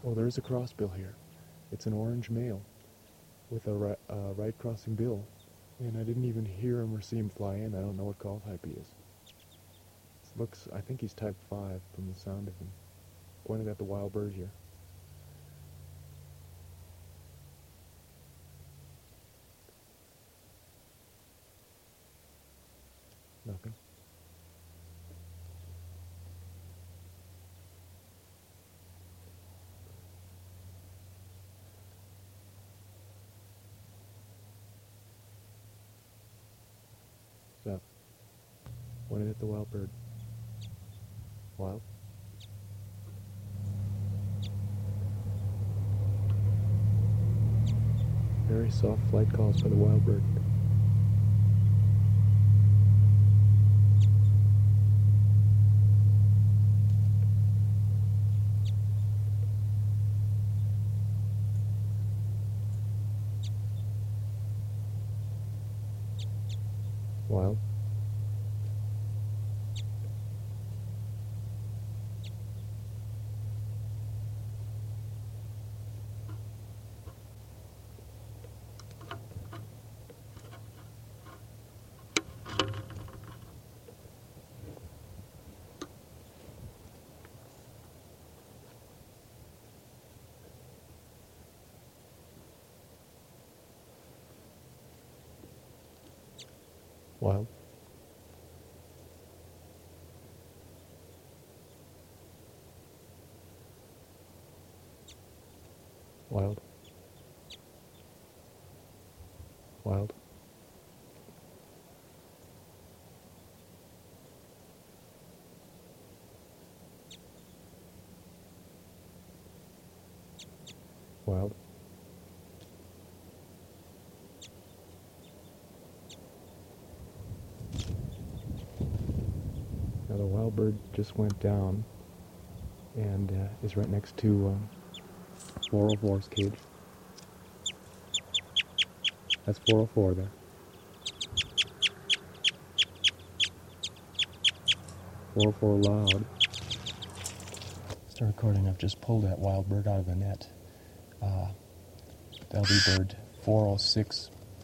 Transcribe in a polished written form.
Oh, there's a crossbill here. It's an orange male with a right crossing bill, and I didn't even hear him or see him fly in. I don't know what call type he is. I think he's type 5 from the sound of him. Pointed at the wild bird here. Nothing. Stop. Pointed at the wild bird. Wild. Very soft flight calls by the wild bird. Wild. Wild. Wild. Wild. Wild. Now the wild bird just went down and is right next to 404's cage. That's 404 there. 404 loud. Start recording. I've just pulled that wild bird out of the net. That'll be bird 406